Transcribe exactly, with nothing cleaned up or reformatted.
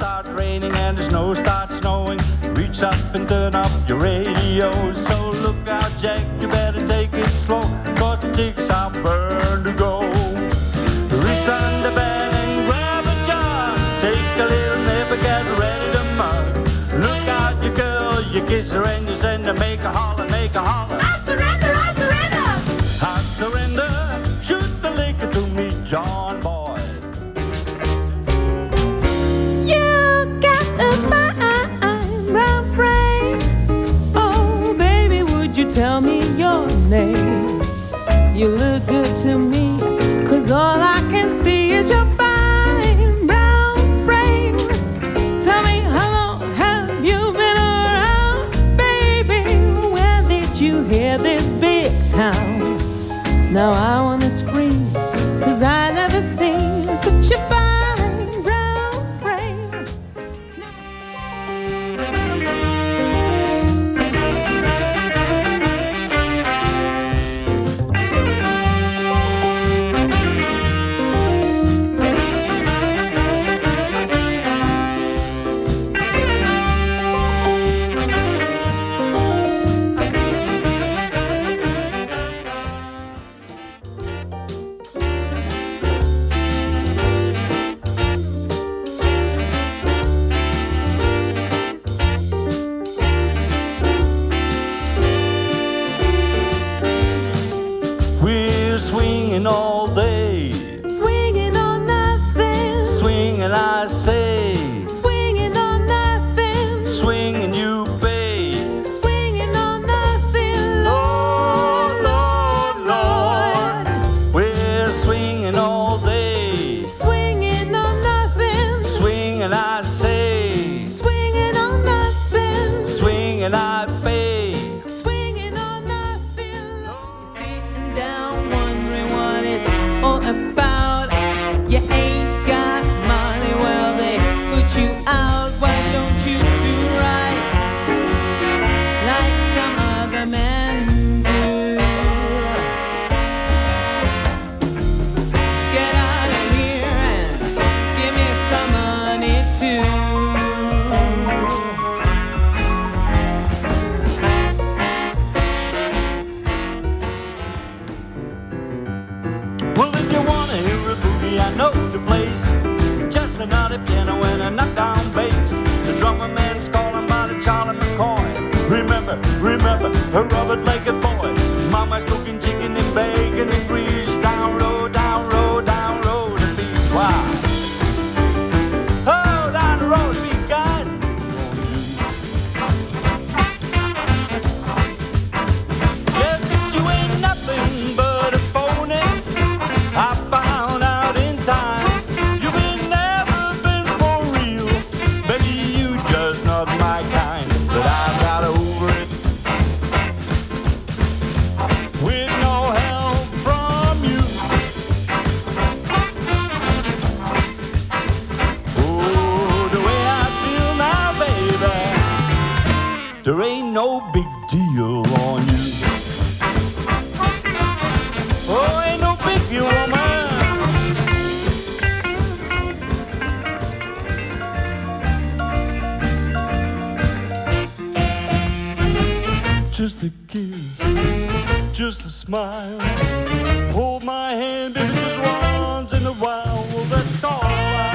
starts raining and the snow starts snowing, reach up and turn up your radio. So look out, Jack, you better take it slow, cause the chicks are burned to go. Reach on the bed and grab a jar, take a little nip and get ready to mug. Look out, you girl, you kiss her and you send her, make a holler, make a holler. I surrender, I surrender. I surrender, shoot the liquor to me, John Boy. You got a fine brown frame. Oh, baby, would you tell me your name? You look good to me, cause all I can see is your fine brown frame. Tell me, how long have you been around, baby? Where did you hear this big town? Now I wanna scream, cause I never seen such a fine brown frame. We're swinging all day, Swinging on nothing, swinging I say, swinging on nothing, swinging you pay. swinging on nothing, Lord, Lord, Lord. We're swinging all day, Swinging on nothing, swinging I say, swinging on nothing, swinging I pay. swinging on nothing. You're sitting down wondering what it's all about. You ain't got money, well they put you out. Why don't you do right like some other men do? Get out of here and give me some money too. Well, if you wanna hear a boogie, I know the place. Just another piano and a knockdown bass. The drummer man's calling by the Charlie McCoy. Remember, remember, a Robert Leggett boy. Mama's cooking chicken and bacon and grease. Down road, down road, down road, and bees. Wow. Oh, down the road, bees, guys. Yes, you ain't nothing but a phony. I found out in time. You've been never been for real. Baby, you just not my kind. But I've got over it. With no help from you. Oh, the way I feel now, baby. There ain't no big deal on you. Oh, ain't no big deal, woman. Just a kiss, just a smile. Hold my hand, baby, just once in a while. Well, that's all I